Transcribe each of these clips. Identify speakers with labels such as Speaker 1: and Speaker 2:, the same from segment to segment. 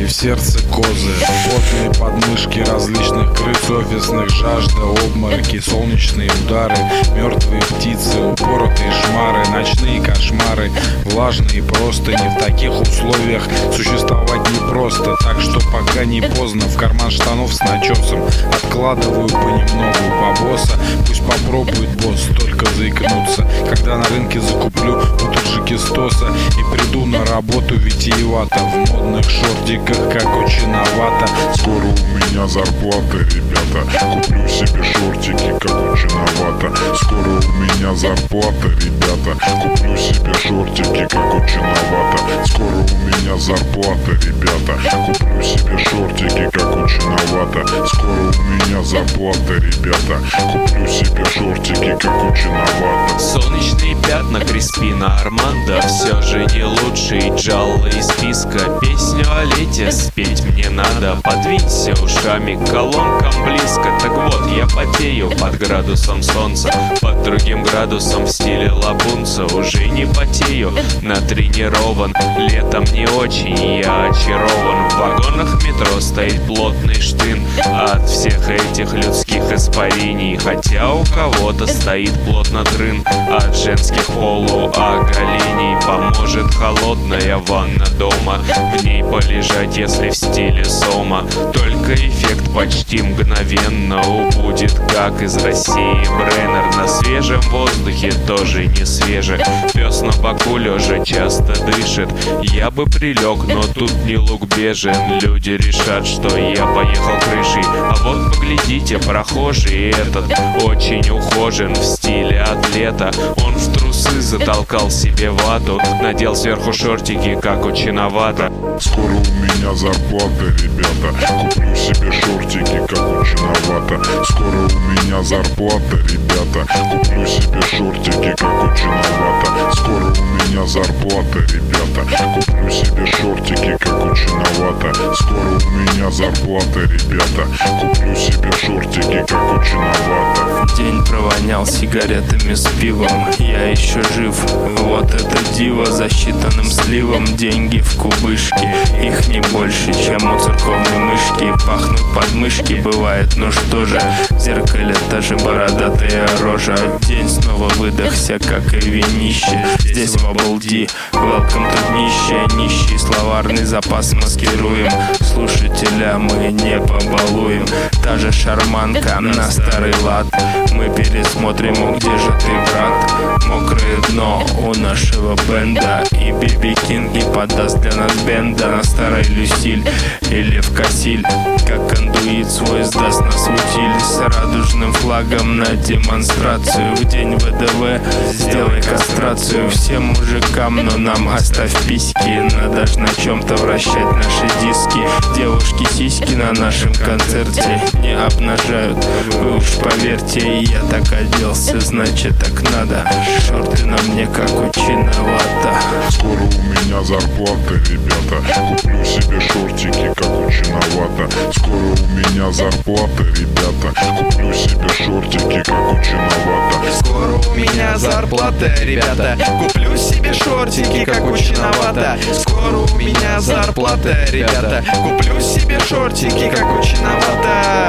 Speaker 1: в сердце козы, потные подмышки различных крыс офисных, жажда, обмороки, солнечные удары, мертвые птицы, упоротые шмары, ночные кошмары, влажные простыни. В таких условиях существовать непросто, так что пока не поздно, в карман штанов с начесом откладываю понемногу бабоса. Пусть попробует босс только заикнуться, когда на рынке закуплю у таджикистоса и приду на работу витиевато, в модных шортиках, как ученовато.
Speaker 2: Скоро у меня зарплата, ребята, куплю себе шортики, как ученовато. Скоро у меня зарплата, ребята, куплю себе шортики, как ученовато. Скоро у меня зарплата, ребята, куплю себе шортики, как ученовато. Скоро у меня зарплата, ребята, куплю себе шортики, как ученовато.
Speaker 3: Солнечные пятна Криспина Армандо, все же не лучший джалло из списка. Песню о лете спеть мне надо, подвинься ушами к колонкам близко. Так вот, я потею под градусом солнца, под другим градусом в стиле лабунца. Уже не потею, натренирован, летом не очень я очарован. В вагонах метро стоит плотный штын от всех этих людских испарений, хотя у кого-то стоит плотно дрын от женских полуоголений. Поможет холодная ванна дома, в ней полежать, если в стиле сома. Только эффект почти мгновенно убудет, как из России Бреннер. На свежем воздухе тоже не свеже, пес на боку лежа часто дышит. Я бы прилег, но тут не лук бежен, люди решат, что я поехал крышей. А вот поглядите, прохожий этот очень ухожен в стиле атлета. Он в трусы затолкал себе вату, надел сверху шортики, как ученовато.
Speaker 2: Скоро у меня зарплата, ребята, куплю себе шортики, как ученовато. Скоро у меня зарплата, ребята, куплю себе шортики, как ученовато. Скоро у меня зарплата, ребята, куплю себе шортики, как ученовато. Скоро у меня зарплата, ребята, куплю себе шортики, как ученовато.
Speaker 4: День провонял сигаретами с пивом, я еще жив, вот это диво. За считанным сливом деньги в кубышке, их не больше, чем у церковной мышки. Пахнут подмышки, бывает, ну что же, в зеркале та же бородатая рожа. День снова выдохся, как и винище, здесь в облди, welcome to днище. Нищий словарный запас маскируем, слушателя мы не побалуем. Та же шарманка на старый лад, мы пересмотрим, где же ты, брат. Мокрое дно у нашего бенда, и Биби Кинг не подаст для нас бенда. На старой Люсиль или в Кассиль, как кондуит свой сдаст нас в утиль. С радужным флагом на демонстрацию, в день ВДВ сделай кастрацию всем мужикам, но нам оставь письки. Надо ж на чем-то вращать наши диски. Девушки сиськи на нашем концерте не обнажают, вы уж поверьте. Я так оделся, значит так надо, шорты на мне как ученовато.
Speaker 2: Скоро у меня зарплата, ребята, куплю себе шортики, как ученовато. Скоро у меня зарплата, ребята, куплю себе шортики, как ученовато.
Speaker 5: Скоро у меня зарплата, ребята, куплю себе шортики, как ученовато. Скоро у меня зарплата, ребята, куплю себе шортики, как ученовато.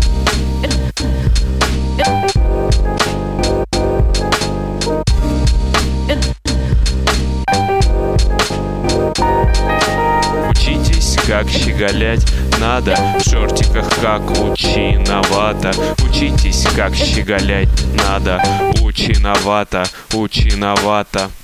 Speaker 3: Учитесь, как щеголять надо, в шортиках, как ученовато. Учитесь, как щеголять надо, ученовато, ученовато.